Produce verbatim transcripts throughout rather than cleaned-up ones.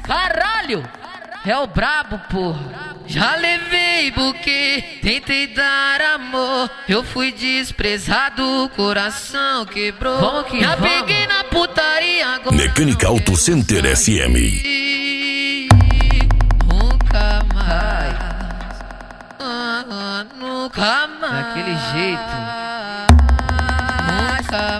Caralho, é o brabo, porra. Já levei buquê, tentei dar amor, eu fui desprezado, o coração quebrou. Vamos que Já vamos. peguei na putaria agora. Mecânica Auto Center S M. Nunca mais, ah, ah, nunca mais. Daquele jeito. Nunca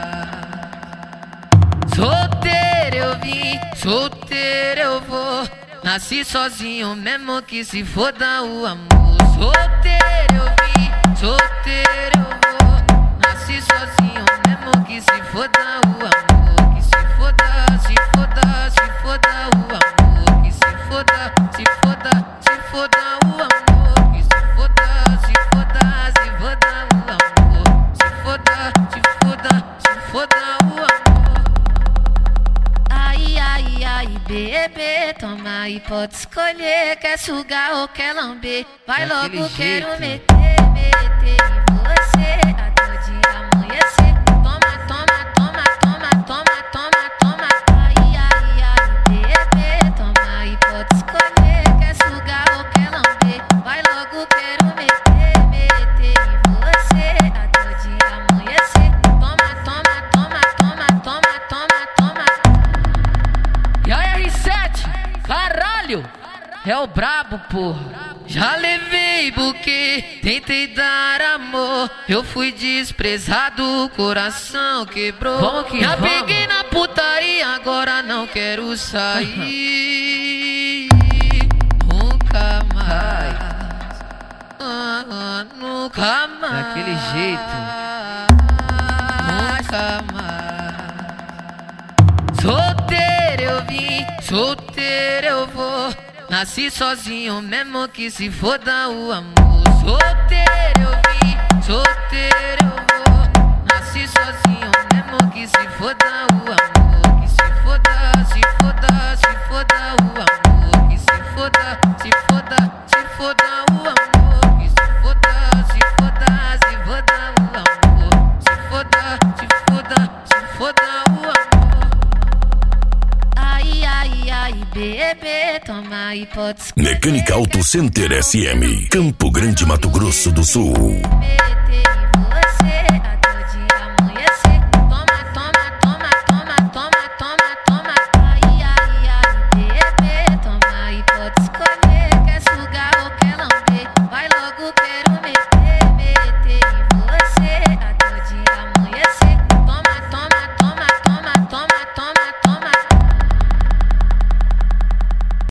mais. Solteiro eu vim, solteiro eu vou. Nasci sozinho mesmo que se foda o amor. Solteiro eu vim, solteiro eu vou. Nasci sozinho mesmo que se foda o amor. Que se foda, se foda, se foda o amor. Que se foda, se foda, se foda o amor. Que se foda, se foda, se foda o amor. Se foda, se foda, se foda o amor. Ai, ai, ai, bebê, toma aí, pode escolher. Quer sugar ou quer lamber? Vai Daquele logo, jeito. quero meter, meter em você até o dia amanhecer. Toma, toma, toma, toma, toma, toma, toma. Ai, ai, ai, bebê, toma aí, pode escolher. Quer sugar ou quer lamber? Vai logo, quero meter, meter em você até o dia amanhecer. Toma, toma, toma, toma, toma, toma, toma. E a R sete, caralho, é o brabo, porra. Já levei buquê, tentei dar amor, eu fui desprezado, o coração quebrou. Vamos que Já vamos. peguei na putaria, agora não quero sair. Nunca mais, ah, ah, nunca mais. Daquele jeito. Nunca mais. Solteiro eu vim, solteiro eu vou. Nasci sozinho mesmo que se foda o amor. Solteiro eu vim, solteiro eu vou. Nasci sozinho mesmo que se foda o amor. Que se foda, se foda, se foda o amor. Que se foda, se foda, se foda o amor. Que se foda, se foda, se foda o amor. Se foda, se foda, se foda o amor. Ai, ai, ai, bebê, toma aí, pode escolher. Mecânica Auto Center S M. Campo Grande, Mato Grosso do Sul. Meter